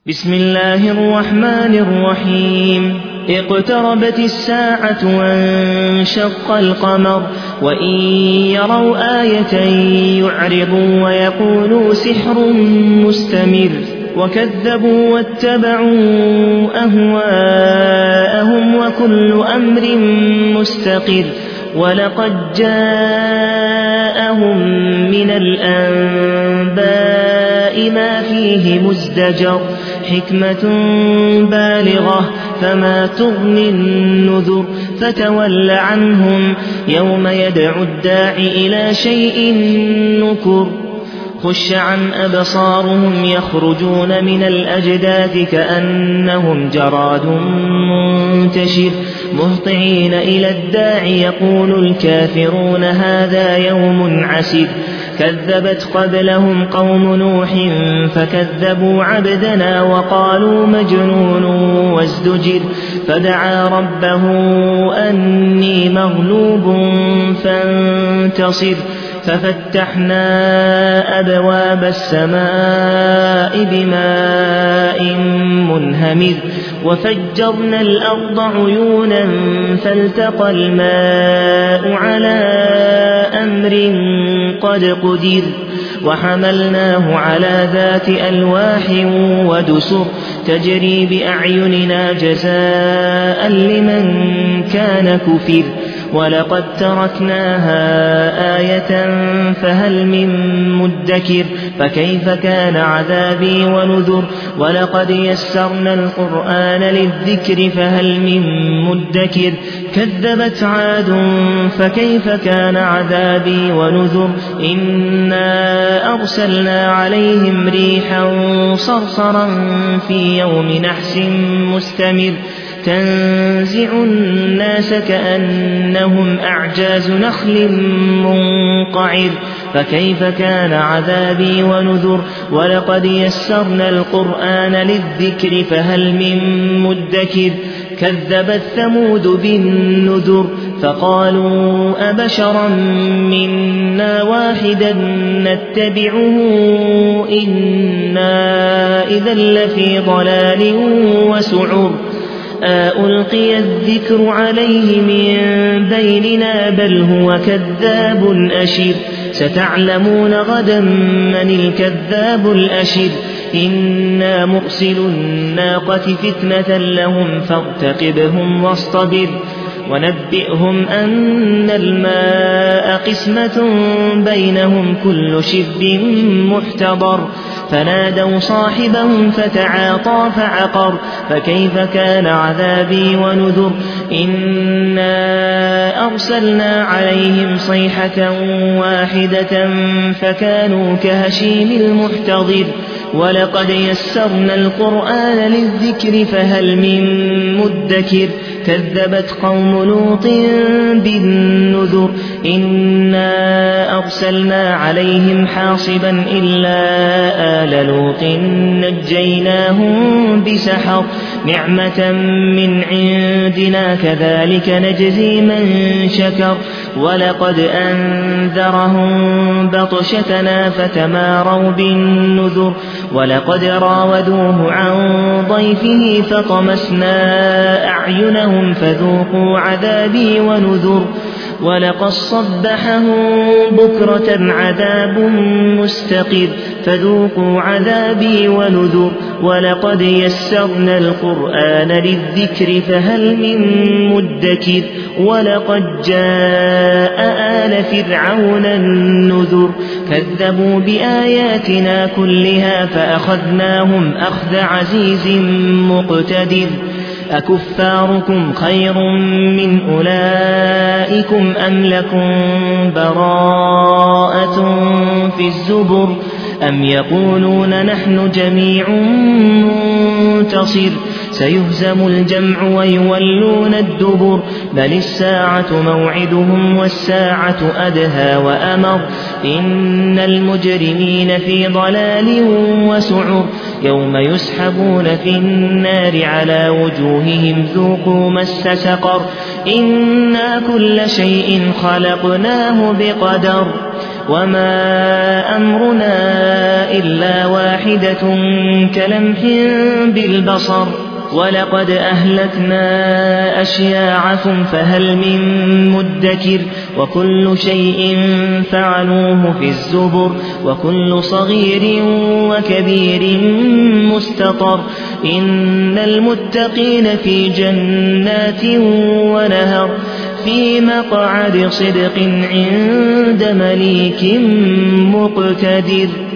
بسم الله الرحمن الرحيم. اقتربت الساعة وانشق القمر وإن يروا آية يعرضوا ويقولوا سحر مستمر وكذبوا واتبعوا أهواءهم وكل أمر مستقر ولقد جاءهم من الأنباء ما فيه مزدجر حكمة بالغة فما تغني النذر فتول عنهم يوم يدعو الداع إلى شيء نكر خش عن أبصارهم يخرجون من الأجداث كأنهم جراد منتشر مهطعين إلى الداع يقول الكافرون هذا يوم عسر كذبت قبلهم قوم نوح فكذبوا عبدنا وقالوا مجنون وازدجر فدعا ربه أني مغلوب فانتصر ففتحنا أبواب السماء بماء منهمر وفجرنا الأرض عيونا فالتقى الماء على أمر قد قدر وحملناه على ذات ألواح ودسر تجري بأعيننا جزاء لمن كان كفر ولقد تركناها آية فهل من مدكر فكيف كان عذابي ونذر ولقد يسرنا القرآن للذكر فهل من مدكر كذبت عاد فكيف كان عذابي ونذر إنا أرسلنا عليهم ريحا صرصرا في يوم نحس مستمر تنزع الناس كأنهم أعجاز نخل منقعر فكيف كان عذابي ونذر ولقد يسرنا القرآن للذكر فهل من مدكر كذبت ثمود بالنذر فقالوا أبشرا منا واحدا نتبعه إنا إذا لفي ضلال وسعر ألقي الذكر عليه من بيننا بل هو كذاب أشر ستعلمون غدا من الكذاب الأشر إنا مرسل الناقة فتنة لهم فارتقبهم واصطبر ونبئهم أن الماء قسمة بينهم كل شرب محتضر فنادوا صاحبهم فتعاطى فعقر فكيف كان عذابي ونذر إنا أرسلنا عليهم صيحة واحدة فكانوا كهشيم المحتضر ولقد يسرنا القرآن للذكر فهل من مدكر كذبت قوم لوط بالنذر إنا أرسلنا عليهم حاصبا إلا آل لوط نجيناهم بسحر نعمة من عندنا كذلك نجزي من شكر ولقد أنذرهم بطشتنا فتماروا بالنذر ولقد راودوه عن ضيفه فطمسنا أعينهم فذوقوا عذابي ونذر ولقد صبحهم بكرة عذاب مستقر فذوقوا عذابي ونذر ولقد يسرنا القرآن للذكر فهل من مدكر ولقد جاء آل فرعون النذر كذبوا بآياتنا كلها فأخذناهم أخذ عزيز مقتدر أكفاركم خير من أولئكم أم لكم براءة في الزبر أم يقولون نحن جميع منتصر سيهزم الجمع ويولون الدبر بل الساعة موعدهم والساعة أدهى وأمر إن المجرمين في ضلال وسعر يوم يسحبون في النار على وجوههم ذوقوا مس سقر إنا كل شيء خلقناه بقدر وما أمرنا إلا واحدة كلمح بالبصر ولقد أهلكنا أشياعكم فهل من مدكر وكل شيء فعلوه في الزبر وكل صغير وكبير مستطر إن المتقين في جنات ونهر في مقعد صدق عند مليك مقتدر.